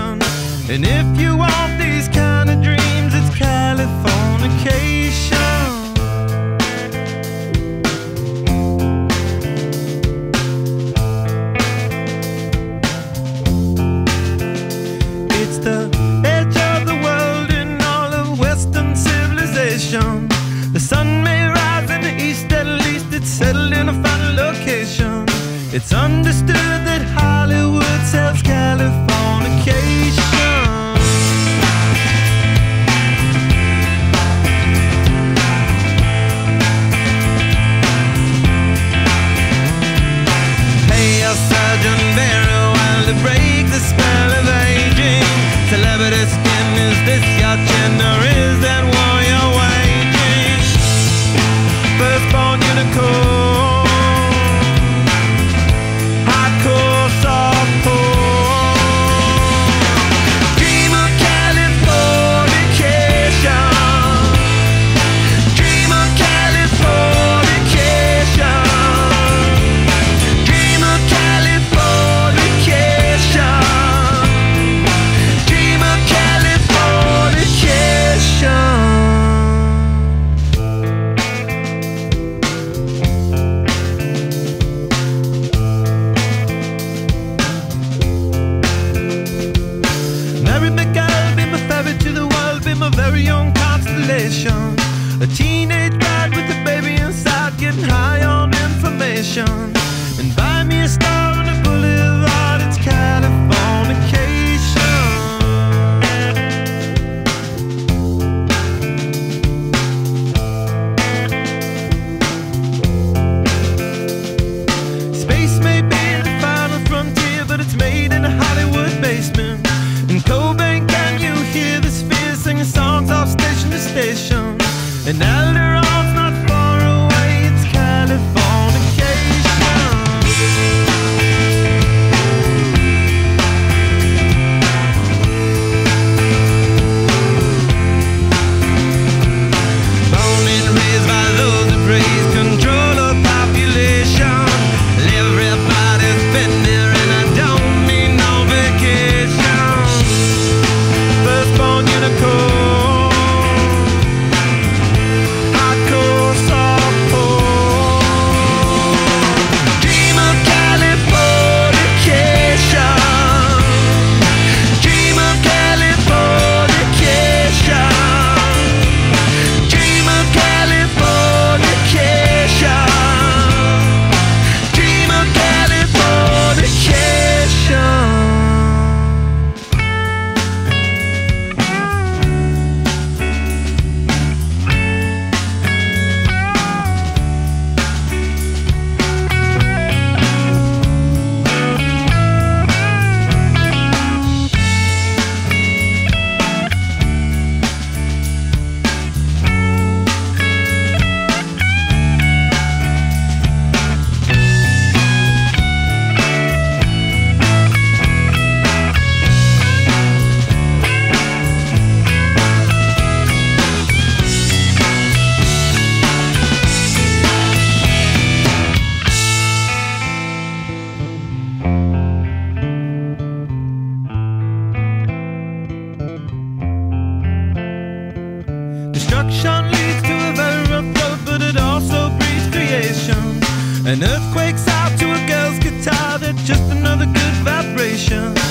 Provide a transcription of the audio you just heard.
vacation. And if you want these kind of dreams, it's Californication. It's the edge of the world in all of Western civilization. The sun may rise in the east, at least it's settled in a final location. It's understood that Hollywood sells Californication. Pay your surgeon very well to break the spell of aging. Celebrity skin, is this your chin, or is that war you're waging? Firstborn unicorn, hardcore softcore. Dream of Californication. Dream of Californication. Dream of Californication. Dream of Californication. Mary McGill, be my ferry to the world, be my very own constellation. A teenage bride with a baby inside, getting high on information. And buy me a star on the boulevard, it's Californication. Space may be the final frontier, but it's made in a Hollywood basement. In Cobain, can you hear the spheres singing songs off station to station? And Alderon's not far away, it's Californication. Born and raised by those who praise control of population. Everybody's been there, and I don't mean no vacation. Firstborn unicorn, hardcore softcore. Dream of Californication. Dream of Californication. Dream of Californication. Dream of Californication. Destruction leads to a very rough road, but it also breeds creation. An earthquake's out to a girl's guitar, that's just another good vibration.